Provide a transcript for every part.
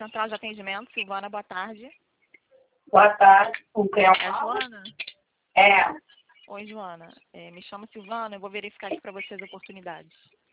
Central de Atendimento, Silvana, boa tarde. Boa tarde, com quem eu É falo? Joana? É, Oi, Joana. Me chamo Silvana, eu vou verificar aqui para vocês as oportunidades.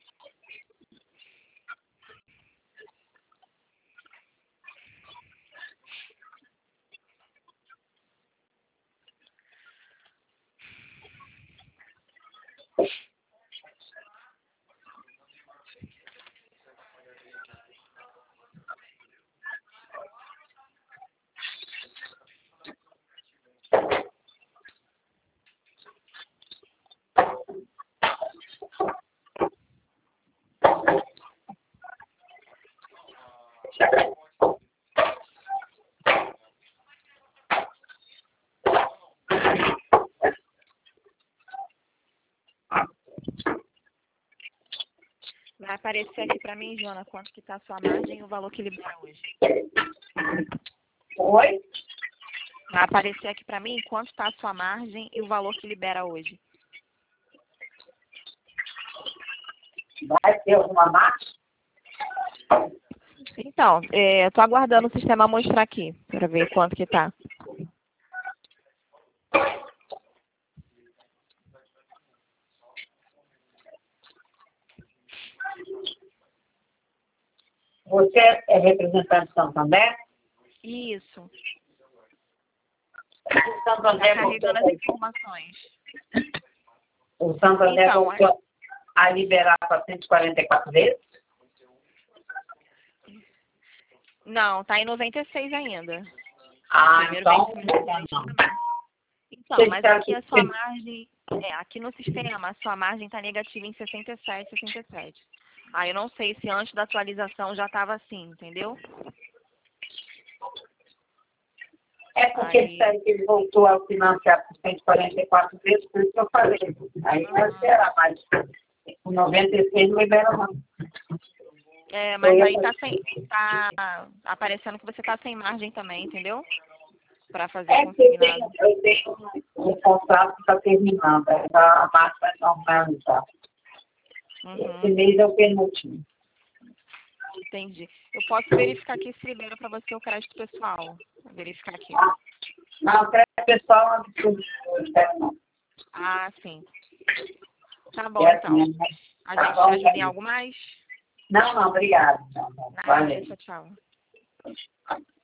Vai aparecer aqui para mim, Joana, quanto que está a sua margem e o valor que libera hoje. oi? Vai aparecer aqui para mim quanto está a sua margem e o valor que libera hoje. Vai ter alguma marcha? Então, eu estou aguardando o sistema mostrar aqui, para ver quanto que está. Você é representante de Santander? Isso. O Está Santander carregando as informações. o Santander Então, voltou a liberar para 144 vezes? Não, está em 96 ainda. Ah, Primeiro então vencimento não. deste também. Então, Vocês mas disseram aqui a que- sua margem, aqui no sistema, a sua margem está negativa em 67, 67. Aí eu não sei se antes da atualização já estava assim, entendeu? É porque Aí, disseram que ele voltou a financiar por 144 vezes, por isso que eu falei. Aí vai esperar, mas com 96 não libera não. mas aí tá aparecendo que você está sem margem também, entendeu? Para fazer É que consignado. eu tenho um contrato que está terminando, a marca vai normalizar. Esse Uhum, mês é o penúltimo. entendi. Eu posso verificar aqui se libera para você o crédito pessoal. Vou verificar aqui. Não, para o pessoal é um absurdo. Ah, sim. Tá bom, É então. assim, né? A Tá gente te bom, ajuda em algo mais? Não, obrigado. Nada, Valeu. tchau, tchau.